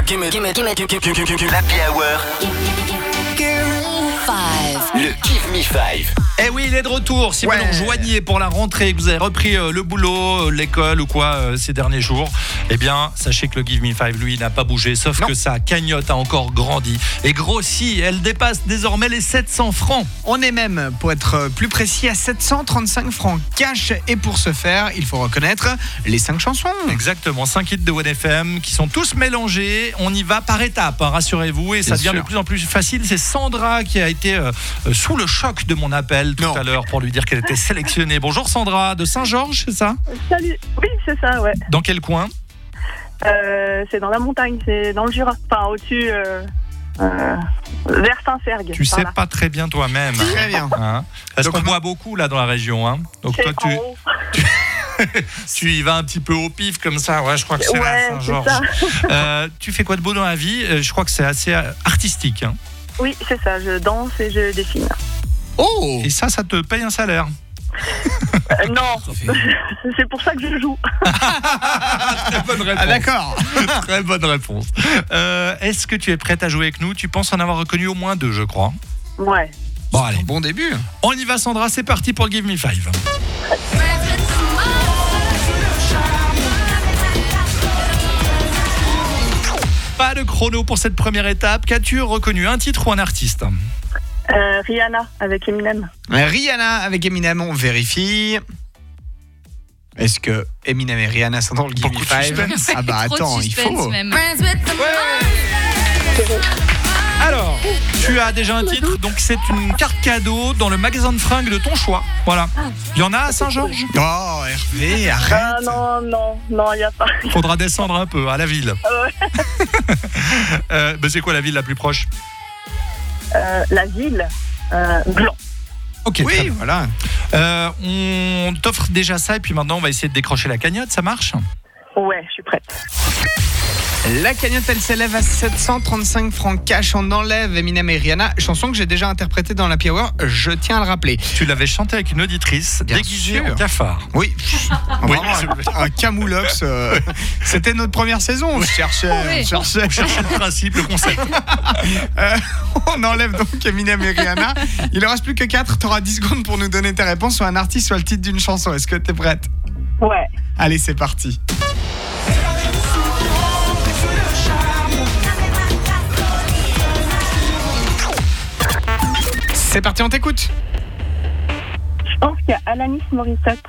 L'Happy Hour. Le Give Me 5. Eh oui, il est de retour. Si vous nous rejoignez pour la rentrée, que vous avez repris le boulot, l'école ou quoi ces derniers jours, eh bien, sachez que le Give Me 5, lui, n'a pas bougé, sauf que sa cagnotte a encore grandi et grossi. Elle dépasse désormais les 700 francs. On est même, pour être plus précis, à 735 francs cash. Et pour ce faire, il faut reconnaître les 5 chansons. Exactement, 5 hits de 1FM qui sont tous mélangés. On y va par étapes, rassurez-vous, et ça devient de plus en plus facile. C'est Sandra qui a été sous le choc de mon appel tout à l'heure pour lui dire qu'elle était sélectionnée. Bonjour Sandra, de Saint-Georges, c'est ça ? Salut, oui c'est ça, ouais. Dans quel coin ? C'est dans la montagne, c'est dans le Jura, enfin au-dessus, vers Saint-Sergue. Tu sais pas très bien toi-même. Très bien. Parce qu'on boit beaucoup là dans la région. Donc c'est toi tu y vas un petit peu au pif comme ça. Ouais, je crois que c'est à Saint-Georges. Tu fais quoi de beau dans la vie ? Je crois que c'est assez artistique. Oui, c'est ça, je danse et je dessine. Oh ! Et ça te paye un salaire ? Non, c'est pour ça que je joue. Très bonne réponse. Ah d'accord. Très bonne réponse. Est-ce que tu es prête à jouer avec nous ? Tu penses en avoir reconnu au moins 2, je crois. Ouais. Bon allez, bon début. On y va Sandra, c'est parti pour le Give Me 5. Pas de chrono pour cette première étape. Qu'as-tu reconnu, un titre ou un artiste ? Rihanna avec Eminem. Rihanna avec Eminem, on vérifie. Est-ce que Eminem et Rihanna sont dans le Give Me 5 ? Ah bah attends, il faut. Alors, tu as déjà un titre, donc c'est une carte cadeau dans le magasin de fringues de ton choix. Voilà. Il y en a à Saint-Georges ? Oh Hervé, arrête. Non, il n'y a pas. Faudra descendre un peu à la ville. Ouais. C'est quoi la ville la plus proche ? La ville, Gland. Ok. Oui, voilà. On t'offre déjà ça et puis maintenant on va essayer de décrocher la cagnotte, ça marche ? Ouais, je suis prête. La cagnotte, elle s'élève à 735 francs cash. On enlève Eminem et Rihanna, chanson que j'ai déjà interprétée dans l'Happy Hour, je tiens à le rappeler. Tu l'avais chanté avec une auditrice déguisée en cafard. Oui, vraiment un camoulox. C'était notre première saison, on cherchait le principe, le concept. On enlève donc Eminem et Rihanna. Il ne reste plus que 4, tu auras 10 secondes pour nous donner tes réponses, soit un artiste, soit le titre d'une chanson. Est-ce que tu es prête ? Ouais. Allez, c'est parti. C'est parti, on t'écoute. Je pense qu'il y a Alanis Morissette.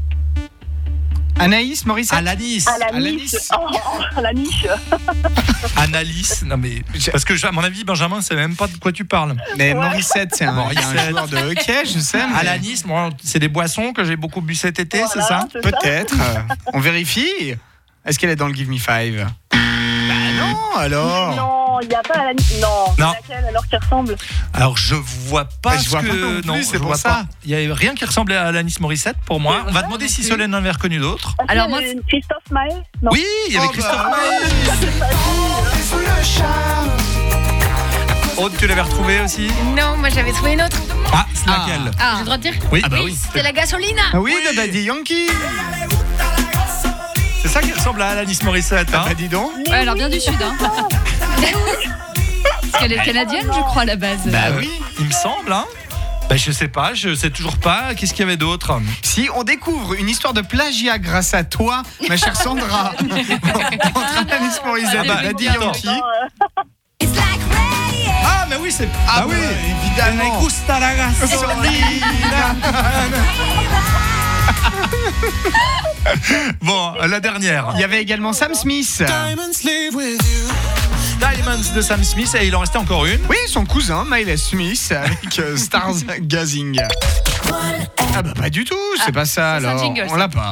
Anaïs Morissette. Alanis. Alanis. Analyse. Non mais parce que à mon avis Benjamin sait même pas de quoi tu parles. Mais Morissette, c'est un joueur de hockey, je sais. Mais... Alanis, moi, c'est des boissons que j'ai beaucoup bu cet été, c'est ça ? Peut-être. On vérifie. Est-ce qu'elle est dans le Give Me 5 ? Bah non, alors. Non, il n'y a pas Alanis. Non. Laquelle alors qui ressemble ? Alors je vois pas. Je vois pas non plus, c'est pour ça. Il y a rien qui ressemble à Alanis Morissette pour moi. On va demander si Solène en avait reconnu d'autres. Alors moi, Christophe Maé ? Non. Oui, il y avait Christophe Maé. Aude, tu l'avais retrouvé aussi ? Non, moi j'avais trouvé une autre. Ah, c'est laquelle ? J'ai le droit de dire ? Oui, c'était la gasolina. Ah oui, de Daddy Yankee. C'est ça qui ressemble à Alanis Morissette, hein ? Bah dis donc. Ouais, alors bien du sud, hein. Parce qu'elle est canadienne, je crois, à la base. Bah oui, il me semble, hein. Bah je sais pas, je sais toujours pas. Qu'est-ce qu'il y avait d'autre ? Si on découvre une histoire de plagiat grâce à toi, ma chère Sandra, entre Alanis Morissette et Daddy Yankee. Ah mais oui, c'est... Ah oui, évidemment. Me gusta la gasolina. Bon, la dernière. Il y avait également Sam Smith. Diamonds de Sam Smith, et il en restait encore une. Oui, son cousin Miles Smith avec Stars Gazing. Ah bah pas du tout, c'est pas ça alors. On l'a pas.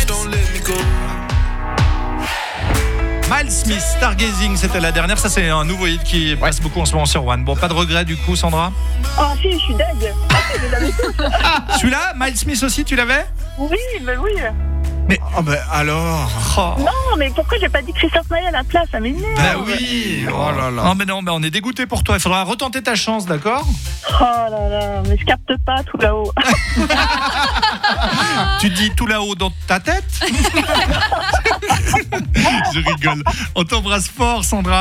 Miles Smith, Stargazing, c'était la dernière. Ça, c'est un nouveau hit qui passe beaucoup en ce moment sur One. Bon, pas de regret du coup, Sandra ? Ah si, je suis deg. Je l'avais tous. Celui-là, Miles Smith aussi, tu l'avais ? Oui, mais oui. Mais oh ben alors. Oh. Non, mais pourquoi j'ai pas dit Christophe Maé à la place ? Ça m'énerve. Bah oui. Oh là là. Non, mais on est dégoûté pour toi. Il faudra retenter ta chance, d'accord ? Oh là là, mais je capte pas tout là-haut. Tu dis tout là-haut dans ta tête ? Je rigole. On t'embrasse fort, Sandra.